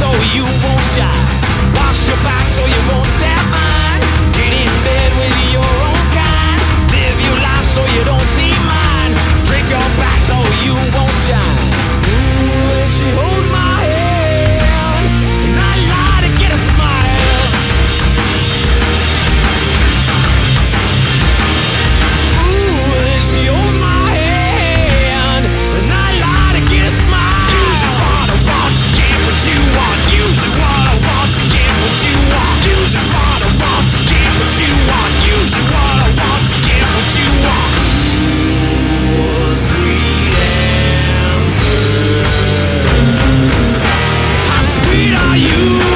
so you won't shine. Wash your back so you won't step mine. Get in bed with your own kind. Live your life so you don't see mine. Drink your back so you won't shine. Ooh, and she holds my hand, and I lie to get a smile. Ooh, and she holds my hand, and I lie to get a smile. Using what I want to get what you want. Using what I want to get what you want. Using what I want to get what you want. Using what I want to get what you want. Ooh, sweet Amber, how sweet are you?